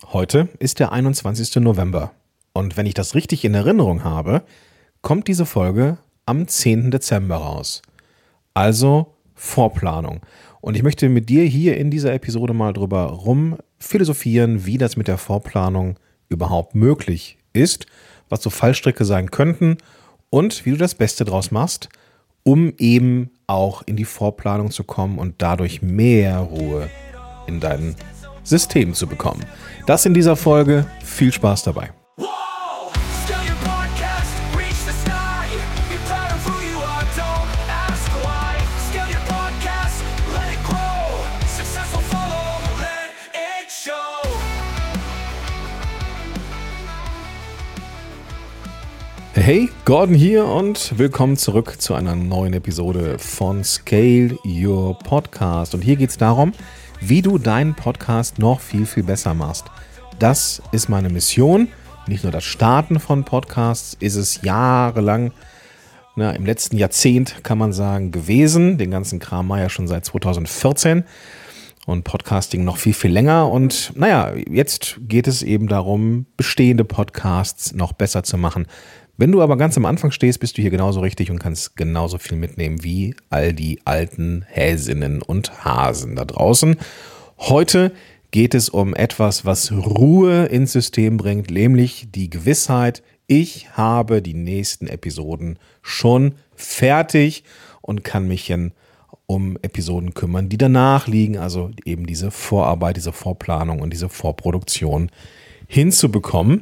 Heute ist der 21. November und wenn ich das richtig in Erinnerung habe, kommt diese Folge am 10. Dezember raus. Also Vorplanung. Und ich möchte mit dir hier in dieser Episode mal drüber philosophieren, wie das mit der Vorplanung überhaupt möglich ist, was so Fallstricke sein könnten und wie du das Beste draus machst, um eben auch in die Vorplanung zu kommen und dadurch mehr Ruhe in dein System zu bekommen. Das in dieser Folge. Viel Spaß dabei. Hey, Gordon hier und willkommen zurück zu einer neuen Episode von Scale Your Podcast. Und hier geht es darum, wie du deinen Podcast noch viel, viel besser machst. Das ist meine Mission. Nicht nur das Starten von Podcasts ist es jahrelang, im letzten Jahrzehnt kann man sagen, gewesen. Den ganzen Kram war ja schon seit 2014 und Podcasting noch viel, viel länger. Und jetzt geht es eben darum, bestehende Podcasts noch besser zu machen. Wenn du aber ganz am Anfang stehst, bist du hier genauso richtig und kannst genauso viel mitnehmen wie all die alten Häsinnen und Hasen da draußen. Heute geht es um etwas, was Ruhe ins System bringt, nämlich die Gewissheit, ich habe die nächsten Episoden schon fertig und kann mich um Episoden kümmern, die danach liegen, also eben diese Vorarbeit, diese Vorplanung und diese Vorproduktion hinzubekommen.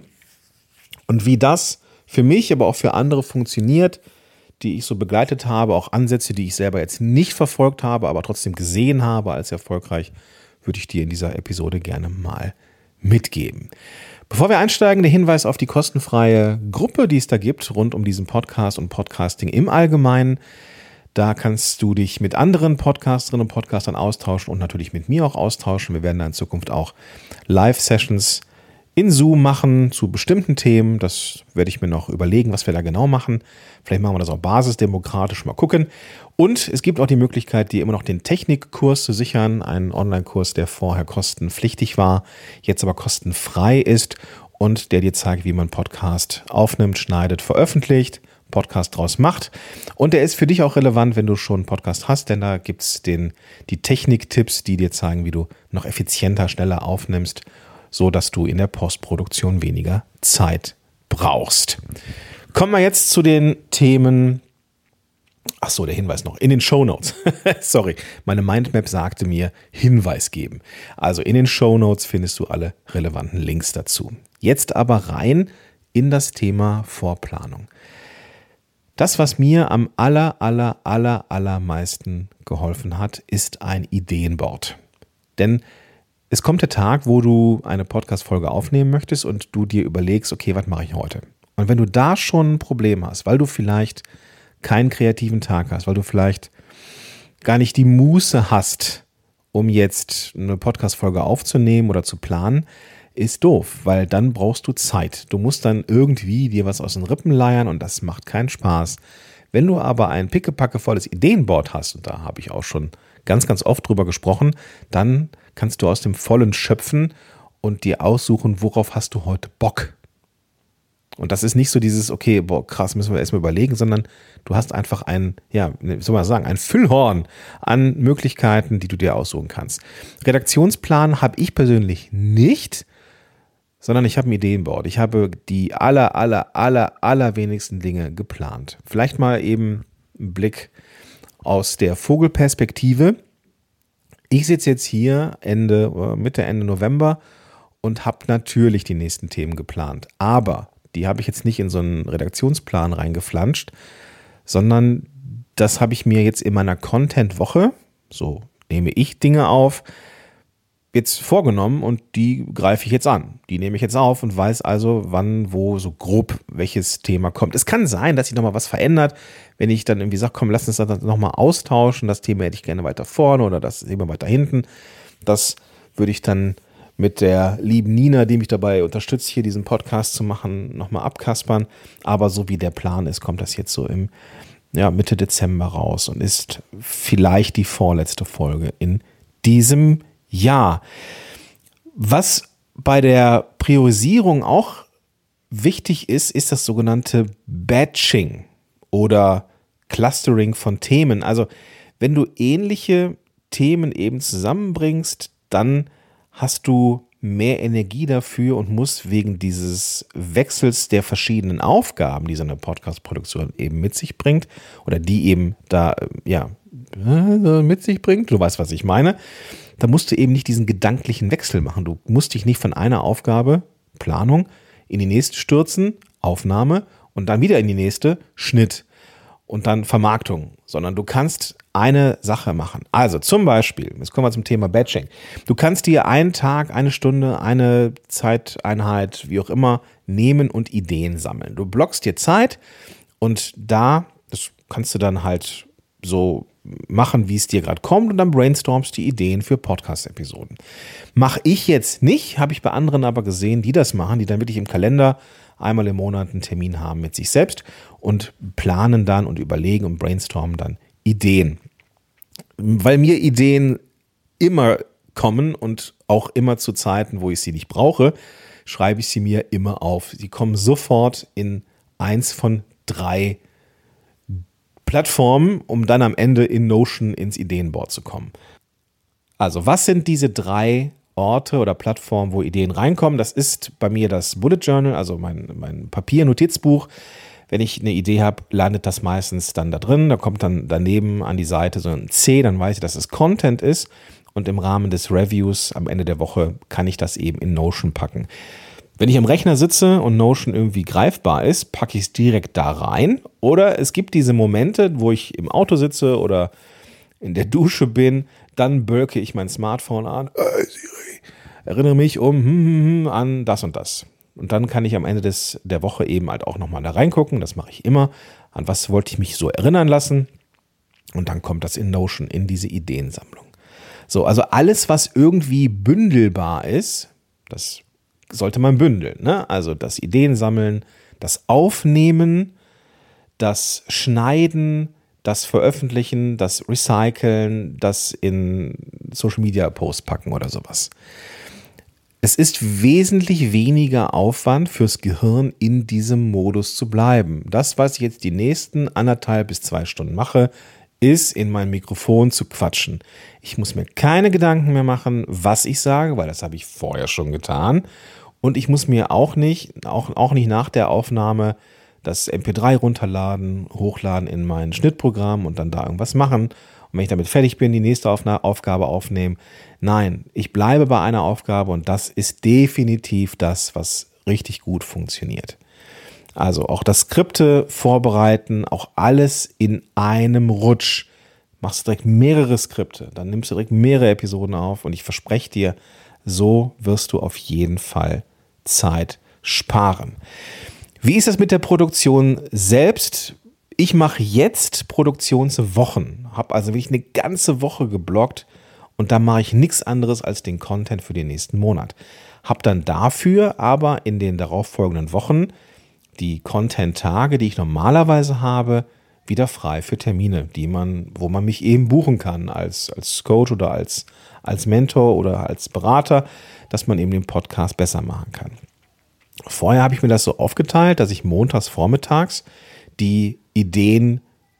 Und wie das für mich, aber auch für andere funktioniert, die ich so begleitet habe, auch Ansätze, die ich selber jetzt nicht verfolgt habe, aber trotzdem gesehen habe als erfolgreich, würde ich dir in dieser Episode gerne mal mitgeben. Bevor wir einsteigen, der Hinweis auf die kostenfreie Gruppe, die es da gibt, rund um diesen Podcast und Podcasting im Allgemeinen. Da kannst du dich mit anderen Podcasterinnen und Podcastern austauschen und natürlich mit mir auch austauschen. Wir werden da in Zukunft auch Live-Sessions in Zoom machen zu bestimmten Themen. Das werde ich mir noch überlegen, was wir da genau machen. Vielleicht machen wir das auch basisdemokratisch, mal gucken. Und es gibt auch die Möglichkeit, dir immer noch den Technikkurs zu sichern. Einen Online-Kurs, der vorher kostenpflichtig war, jetzt aber kostenfrei ist und der dir zeigt, wie man Podcast aufnimmt, schneidet, veröffentlicht, Podcast draus macht. Und der ist für dich auch relevant, wenn du schon einen Podcast hast, denn da gibt es die Techniktipps, die dir zeigen, wie du noch effizienter, schneller aufnimmst, so dass du in der Postproduktion weniger Zeit brauchst. Kommen wir jetzt zu den Themen. Achso, der Hinweis noch. In den Shownotes. Sorry, meine Mindmap sagte mir Hinweis geben. Also in den Shownotes findest du alle relevanten Links dazu. Jetzt aber rein in das Thema Vorplanung. Das, was mir am allermeisten geholfen hat, ist ein Ideenboard. Denn es kommt der Tag, wo du eine Podcast-Folge aufnehmen möchtest und du dir überlegst, okay, was mache ich heute? Und wenn du da schon ein Problem hast, weil du vielleicht keinen kreativen Tag hast, weil du vielleicht gar nicht die Muße hast, um jetzt eine Podcast-Folge aufzunehmen oder zu planen, ist doof, weil dann brauchst du Zeit. Du musst dann irgendwie dir was aus den Rippen leiern und das macht keinen Spaß. Wenn du aber ein pickepackevolles Ideenboard hast, und da habe ich auch schon ganz, ganz oft drüber gesprochen, dann kannst du aus dem Vollen schöpfen und dir aussuchen, worauf hast du heute Bock. Und das ist nicht so dieses, okay, krass, müssen wir erstmal überlegen, sondern du hast einfach ein Füllhorn an Möglichkeiten, die du dir aussuchen kannst. Redaktionsplan habe ich persönlich nicht, sondern ich habe ein Ideenboard. Ich habe die allerwenigsten Dinge geplant. Vielleicht mal eben einen Blick aus der Vogelperspektive. Ich sitze jetzt hier Mitte, Ende November und habe natürlich die nächsten Themen geplant. Aber die habe ich jetzt nicht in so einen Redaktionsplan reingeflanscht, sondern das habe ich mir jetzt in meiner Content-Woche, so nehme ich Dinge auf, jetzt vorgenommen und die greife ich jetzt an. Die nehme ich jetzt auf und weiß also, wann, wo, so grob welches Thema kommt. Es kann sein, dass sich nochmal was verändert, wenn ich dann irgendwie sage, komm, lass uns das nochmal austauschen, das Thema hätte ich gerne weiter vorne oder das Thema weiter hinten. Das würde ich dann mit der lieben Nina, die mich dabei unterstützt, hier diesen Podcast zu machen, nochmal abkaspern. Aber so wie der Plan ist, kommt das jetzt so im Mitte Dezember raus und ist vielleicht die vorletzte Folge in diesem Jahr. Was bei der Priorisierung auch wichtig ist, ist das sogenannte Batching oder Clustering von Themen. Also wenn du ähnliche Themen eben zusammenbringst, dann hast du mehr Energie dafür und musst wegen dieses Wechsels der verschiedenen Aufgaben, die so eine Podcast-Produktion eben mit sich bringt oder die eben da mit sich bringt, du weißt, was ich meine, da musst du eben nicht diesen gedanklichen Wechsel machen. Du musst dich nicht von einer Aufgabe, Planung, in die nächste stürzen, Aufnahme und dann wieder in die nächste, Schnitt und dann Vermarktung, sondern du kannst eine Sache machen. Also zum Beispiel, jetzt kommen wir zum Thema Batching. Du kannst dir einen Tag, eine Stunde, eine Zeiteinheit, wie auch immer, nehmen und Ideen sammeln. Du blockst dir Zeit und das kannst du dann halt so machen, wie es dir gerade kommt und dann brainstormst die Ideen für Podcast-Episoden. Mache ich jetzt nicht, habe ich bei anderen aber gesehen, die das machen, die dann wirklich im Kalender einmal im Monat einen Termin haben mit sich selbst und planen dann und überlegen und brainstormen dann Ideen. Weil mir Ideen immer kommen und auch immer zu Zeiten, wo ich sie nicht brauche, schreibe ich sie mir immer auf. Sie kommen sofort in eins von 3 Plattformen, um dann am Ende in Notion ins Ideenboard zu kommen. Also, was sind diese 3 Orte oder Plattformen, wo Ideen reinkommen? Das ist bei mir das Bullet Journal, also mein Papier-Notizbuch. Wenn ich eine Idee habe, landet das meistens dann da drin. Da kommt dann daneben an die Seite so ein C, dann weiß ich, dass es Content ist. Und im Rahmen des Reviews am Ende der Woche kann ich das eben in Notion packen. Wenn ich am Rechner sitze und Notion irgendwie greifbar ist, packe ich es direkt da rein. Oder es gibt diese Momente, wo ich im Auto sitze oder in der Dusche bin, dann bölke ich mein Smartphone an. Siri, erinnere mich an das und das. Und dann kann ich am Ende der Woche eben halt auch nochmal da reingucken. Das mache ich immer. An was wollte ich mich so erinnern lassen? Und dann kommt das in Notion, in diese Ideensammlung. So, also alles, was irgendwie bündelbar ist, das sollte man bündeln, ne? Also das Ideensammeln, das Aufnehmen, das Schneiden, das Veröffentlichen, das Recyceln, das in Social Media Posts packen oder sowas. Es ist wesentlich weniger Aufwand fürs Gehirn, in diesem Modus zu bleiben. Das, was ich jetzt die nächsten 1,5 bis 2 Stunden mache, ist, in mein Mikrofon zu quatschen. Ich muss mir keine Gedanken mehr machen, was ich sage, weil das habe ich vorher schon getan. Und ich muss mir auch nicht nach der Aufnahme das MP3 runterladen, hochladen in mein Schnittprogramm und dann da irgendwas machen. Und wenn ich damit fertig bin, die nächste Aufgabe aufnehmen. Nein, ich bleibe bei einer Aufgabe und das ist definitiv das, was richtig gut funktioniert. Also auch das Skripte vorbereiten, auch alles in einem Rutsch. Machst du direkt mehrere Skripte, dann nimmst du direkt mehrere Episoden auf und ich verspreche dir, so wirst du auf jeden Fall Zeit sparen. Wie ist das mit der Produktion selbst? Ich mache jetzt Produktionswochen, habe also wirklich eine ganze Woche geblockt und da mache ich nichts anderes als den Content für den nächsten Monat. Habe dann dafür aber in den darauffolgenden Wochen die Content-Tage, die ich normalerweise habe, wieder frei für Termine, wo man mich eben buchen kann als Coach oder als Mentor oder als Berater, dass man eben den Podcast besser machen kann. Vorher habe ich mir das so aufgeteilt, dass ich montags vormittags die Ideen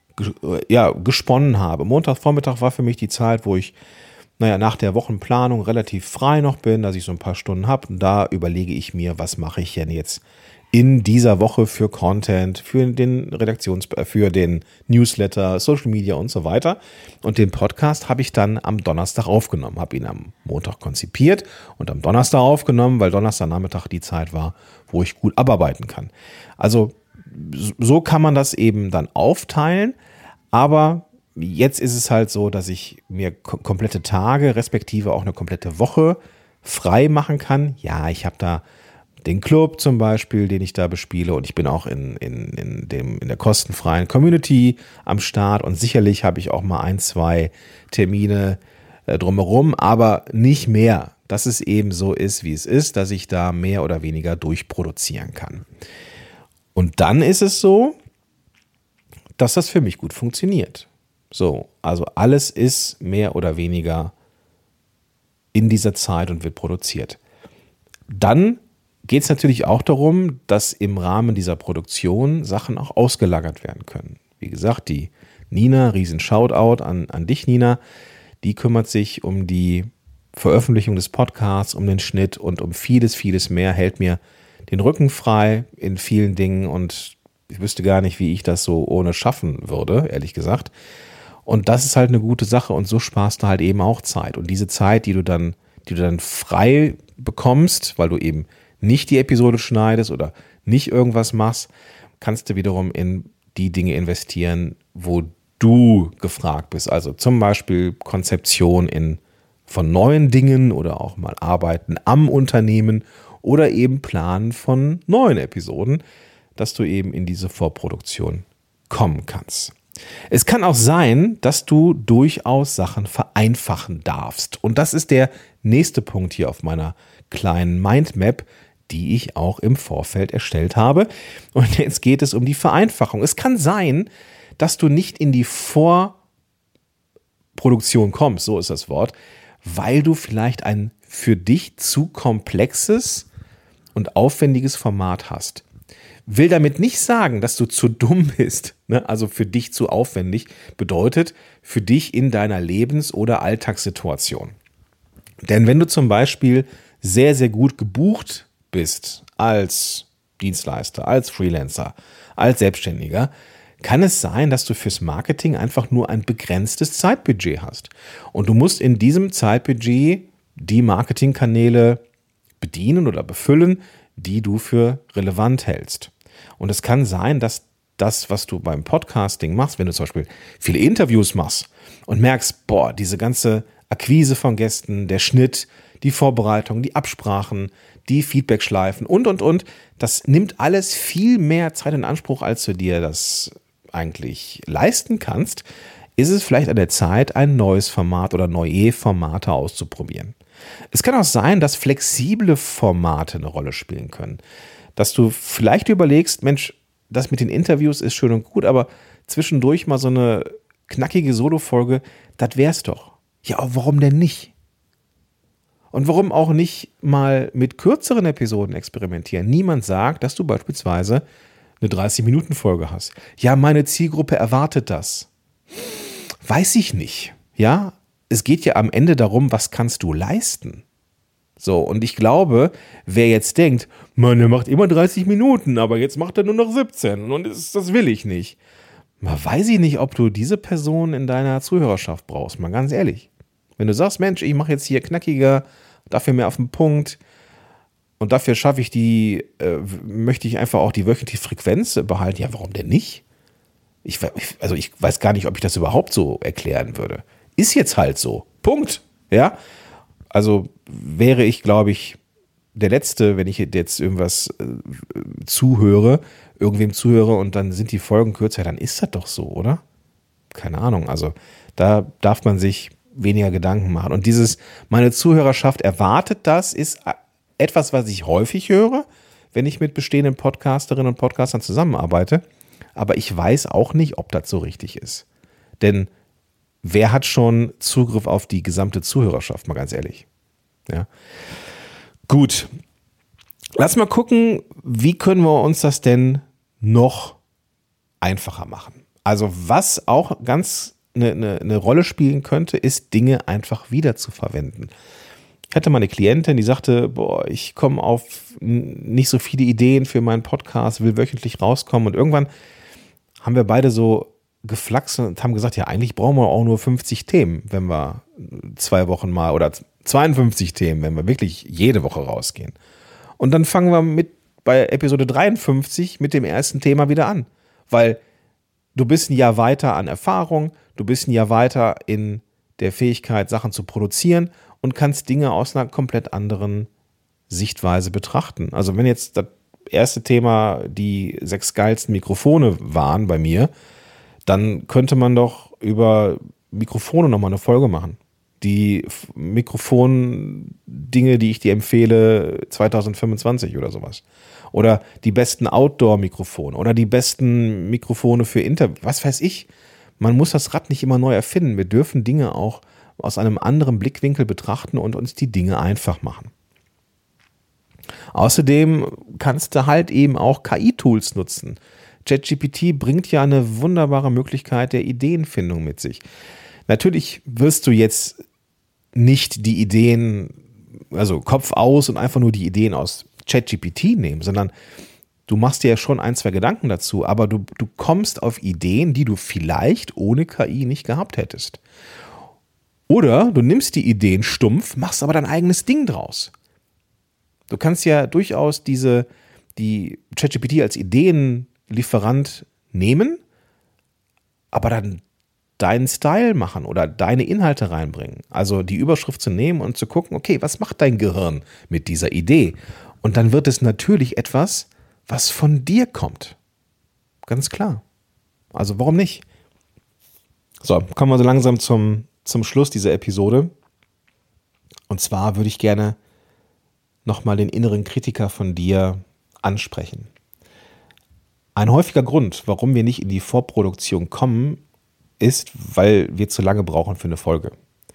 gesponnen habe. Montagsvormittag war für mich die Zeit, wo ich nach der Wochenplanung relativ frei noch bin, dass ich so ein paar Stunden habe. Und da überlege ich mir, was mache ich denn jetzt in dieser Woche für Content, für den für den Newsletter, Social Media und so weiter. Und den Podcast habe ich dann am Donnerstag aufgenommen, habe ihn am Montag konzipiert und am Donnerstag aufgenommen, weil Donnerstagnachmittag die Zeit war, wo ich gut abarbeiten kann. Also so kann man das eben dann aufteilen, aber jetzt ist es halt so, dass ich mir komplette Tage, respektive auch eine komplette Woche frei machen kann. Ja, ich habe da den Club zum Beispiel, den ich da bespiele und ich bin auch in der kostenfreien Community am Start und sicherlich habe ich auch mal 1, 2 Termine drumherum, aber nicht mehr, dass es eben so ist, wie es ist, dass ich da mehr oder weniger durchproduzieren kann. Und dann ist es so, dass das für mich gut funktioniert. So, also alles ist mehr oder weniger in dieser Zeit und wird produziert. Dann geht es natürlich auch darum, dass im Rahmen dieser Produktion Sachen auch ausgelagert werden können. Wie gesagt, die Nina, riesen Shoutout an dich, Nina, die kümmert sich um die Veröffentlichung des Podcasts, um den Schnitt und um vieles, vieles mehr, hält mir den Rücken frei in vielen Dingen und ich wüsste gar nicht, wie ich das so ohne schaffen würde, ehrlich gesagt. Und das ist halt eine gute Sache und so sparst du halt eben auch Zeit. Und diese Zeit, die du dann frei bekommst, weil du eben nicht die Episode schneidest oder nicht irgendwas machst, kannst du wiederum in die Dinge investieren, wo du gefragt bist. Also zum Beispiel Konzeption von neuen Dingen oder auch mal Arbeiten am Unternehmen oder eben Planen von neuen Episoden, dass du eben in diese Vorproduktion kommen kannst. Es kann auch sein, dass du durchaus Sachen vereinfachen darfst. Und das ist der nächste Punkt hier auf meiner kleinen Mindmap, die ich auch im Vorfeld erstellt habe. Und jetzt geht es um die Vereinfachung. Es kann sein, dass du nicht in die Vorproduktion kommst, so ist das Wort, weil du vielleicht ein für dich zu komplexes und aufwendiges Format hast. Will damit nicht sagen, dass du zu dumm bist, ne? Also für dich zu aufwendig, bedeutet für dich in deiner Lebens- oder Alltagssituation. Denn wenn du zum Beispiel sehr, sehr gut gebucht bist als Dienstleister, als Freelancer, als Selbstständiger, kann es sein, dass du fürs Marketing einfach nur ein begrenztes Zeitbudget hast. Und du musst in diesem Zeitbudget die Marketingkanäle bedienen oder befüllen, die du für relevant hältst. Und es kann sein, dass das, was du beim Podcasting machst, wenn du zum Beispiel viele Interviews machst und merkst, boah, diese ganze Akquise von Gästen, der Schnitt, die Vorbereitung, die Absprachen, die Feedbackschleifen und, das nimmt alles viel mehr Zeit in Anspruch, als du dir das eigentlich leisten kannst, ist es vielleicht an der Zeit, ein neues Format oder neue Formate auszuprobieren. Es kann auch sein, dass flexible Formate eine Rolle spielen können. Dass du vielleicht überlegst, Mensch, das mit den Interviews ist schön und gut, aber zwischendurch mal so eine knackige Solo-Folge, das wär's doch. Ja, aber warum denn nicht? Und warum auch nicht mal mit kürzeren Episoden experimentieren? Niemand sagt, dass du beispielsweise eine 30-Minuten-Folge hast. Ja, meine Zielgruppe erwartet das. Weiß ich nicht. Ja, es geht ja am Ende darum, was kannst du leisten? So, und ich glaube, wer jetzt denkt, Mann, der macht immer 30 Minuten, aber jetzt macht er nur noch 17 und das will ich nicht. Mal weiß ich nicht, ob du diese Person in deiner Zuhörerschaft brauchst, mal ganz ehrlich. Wenn du sagst, Mensch, ich mache jetzt hier knackiger, dafür mehr auf den Punkt und dafür schaffe ich möchte ich einfach auch die wöchentliche Frequenz behalten, ja, warum denn nicht? Ich weiß gar nicht, ob ich das überhaupt so erklären würde. Ist jetzt halt so. Punkt. Ja. Also wäre ich, glaube ich, der Letzte, wenn ich jetzt irgendwas irgendwem zuhöre und dann sind die Folgen kürzer, dann ist das doch so, oder? Keine Ahnung. Also da darf man sich weniger Gedanken machen. Und meine Zuhörerschaft erwartet das, ist etwas, was ich häufig höre, wenn ich mit bestehenden Podcasterinnen und Podcastern zusammenarbeite. Aber ich weiß auch nicht, ob das so richtig ist. Denn wer hat schon Zugriff auf die gesamte Zuhörerschaft, mal ganz ehrlich? Ja. Gut. Lass mal gucken, wie können wir uns das denn noch einfacher machen? Also was auch ganz eine Rolle spielen könnte, ist Dinge einfach wieder zu verwenden. Ich hatte mal eine Klientin, die sagte, boah, ich komme auf nicht so viele Ideen für meinen Podcast, will wöchentlich rauskommen und irgendwann haben wir beide so geflaxt und haben gesagt, ja, eigentlich brauchen wir auch nur 50 Themen, wenn wir 2 Wochen mal oder 52 Themen, wenn wir wirklich jede Woche rausgehen. Und dann fangen wir bei Episode 53 mit dem ersten Thema wieder an, weil du bist ein Jahr weiter an Erfahrung, du bist ein Jahr weiter in der Fähigkeit, Sachen zu produzieren und kannst Dinge aus einer komplett anderen Sichtweise betrachten. Also wenn jetzt das erste Thema die 6 geilsten Mikrofone waren bei mir, dann könnte man doch über Mikrofone nochmal eine Folge machen. Die Mikrofon-Dinge, die ich dir empfehle, 2025 oder sowas. Oder die besten Outdoor-Mikrofone oder die besten Mikrofone für was weiß ich. Man muss das Rad nicht immer neu erfinden. Wir dürfen Dinge auch aus einem anderen Blickwinkel betrachten und uns die Dinge einfach machen. Außerdem kannst du halt eben auch KI-Tools nutzen. ChatGPT bringt ja eine wunderbare Möglichkeit der Ideenfindung mit sich. Natürlich wirst du jetzt nicht die Ideen, also Kopf aus und einfach nur die Ideen aus ChatGPT nehmen, sondern du machst dir ja schon ein, zwei Gedanken dazu, aber du kommst auf Ideen, die du vielleicht ohne KI nicht gehabt hättest. Oder du nimmst die Ideen stumpf, machst aber dein eigenes Ding draus. Du kannst ja durchaus die ChatGPT als Ideenlieferant nehmen, aber dann deinen Style machen oder deine Inhalte reinbringen. Also die Überschrift zu nehmen und zu gucken, okay, was macht dein Gehirn mit dieser Idee? Und dann wird es natürlich etwas, was von dir kommt. Ganz klar. Also warum nicht? So, kommen wir so langsam zum Schluss dieser Episode. Und zwar würde ich gerne nochmal den inneren Kritiker von dir ansprechen. Ein häufiger Grund, warum wir nicht in die Vorproduktion kommen, ist, weil wir zu lange brauchen für eine Folge.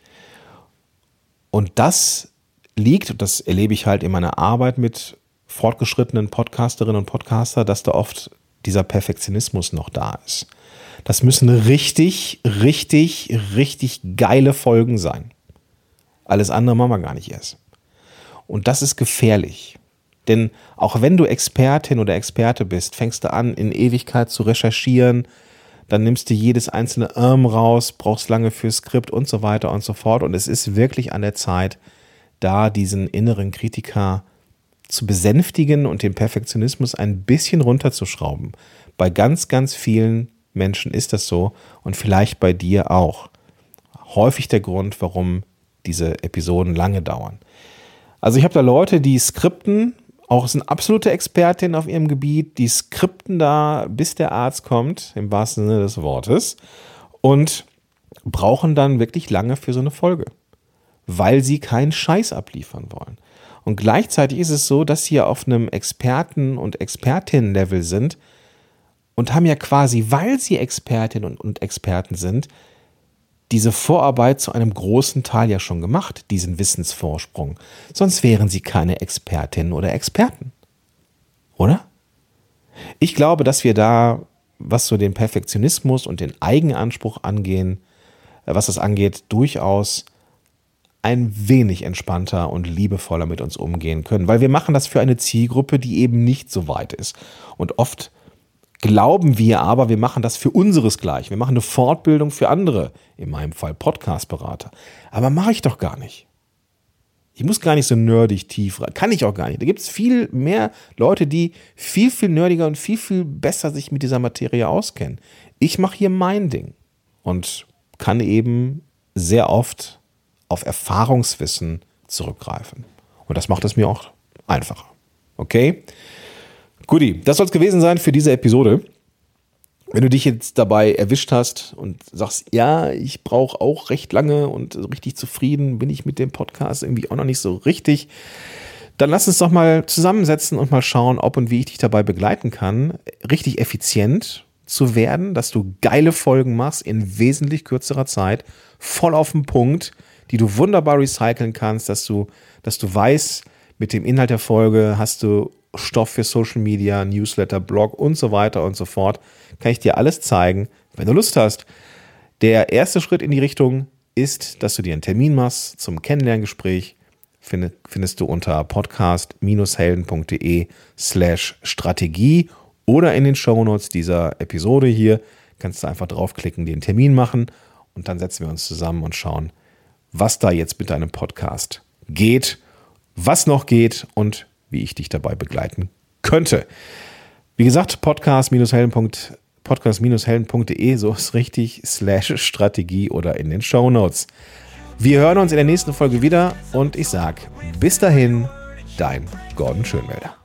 Und das liegt, und das erlebe ich halt in meiner Arbeit mit fortgeschrittenen Podcasterinnen und Podcaster, dass da oft dieser Perfektionismus noch da ist. Das müssen richtig, richtig, richtig geile Folgen sein. Alles andere machen wir gar nicht erst. Und das ist gefährlich. Denn auch wenn du Expertin oder Experte bist, fängst du an, in Ewigkeit zu recherchieren, dann nimmst du jedes einzelne raus, brauchst lange für Skript und so weiter und so fort. Und es ist wirklich an der Zeit, da diesen inneren Kritiker zu besänftigen und den Perfektionismus ein bisschen runterzuschrauben. Bei ganz, ganz vielen Menschen ist das so und vielleicht bei dir auch. Häufig der Grund, warum diese Episoden lange dauern. Also ich habe da Leute, die skripten, auch sind absolute Expertinnen auf ihrem Gebiet, die skripten da, bis der Arzt kommt, im wahrsten Sinne des Wortes, und brauchen dann wirklich lange für so eine Folge, weil sie keinen Scheiß abliefern wollen. Und gleichzeitig ist es so, dass sie ja auf einem Experten- und Expertinnen-Level sind und haben ja quasi, weil sie Expertinnen und Experten sind, diese Vorarbeit zu einem großen Teil ja schon gemacht, diesen Wissensvorsprung. Sonst wären sie keine Expertinnen oder Experten. Oder? Ich glaube, dass wir da, was so den Perfektionismus und den Eigenanspruch was das angeht, durchaus ein wenig entspannter und liebevoller mit uns umgehen können. Weil wir machen das für eine Zielgruppe, die eben nicht so weit ist. Und oft glauben wir aber, wir machen das für unseresgleichen. Wir machen eine Fortbildung für andere, in meinem Fall Podcast-Berater. Aber mache ich doch gar nicht. Ich muss gar nicht so nerdig tief rein. Kann ich auch gar nicht. Da gibt es viel mehr Leute, die viel, viel nerdiger und viel, viel besser sich mit dieser Materie auskennen. Ich mache hier mein Ding und kann eben sehr oft auf Erfahrungswissen zurückgreifen. Und das macht es mir auch einfacher. Okay? Guti, das soll es gewesen sein für diese Episode. Wenn du dich jetzt dabei erwischt hast und sagst, ja, ich brauche auch recht lange und richtig zufrieden bin ich mit dem Podcast irgendwie auch noch nicht so richtig, dann lass uns doch mal zusammensetzen und mal schauen, ob und wie ich dich dabei begleiten kann, richtig effizient zu werden, dass du geile Folgen machst in wesentlich kürzerer Zeit, voll auf den Punkt, die du wunderbar recyceln kannst, dass du weißt, mit dem Inhalt der Folge hast du Stoff für Social Media, Newsletter, Blog und so weiter und so fort. Kann ich dir alles zeigen, wenn du Lust hast. Der erste Schritt in die Richtung ist, dass du dir einen Termin machst zum Kennenlerngespräch. Findest du unter podcast-helden.de/Strategie oder in den Shownotes dieser Episode hier. Kannst du einfach draufklicken, den Termin machen und dann setzen wir uns zusammen und schauen, was da jetzt mit deinem Podcast geht, was noch geht und wie ich dich dabei begleiten könnte. Wie gesagt, podcast-helden.de, so ist richtig, /Strategie oder in den Shownotes. Wir hören uns in der nächsten Folge wieder und ich sag bis dahin, dein Gordon Schönwelder.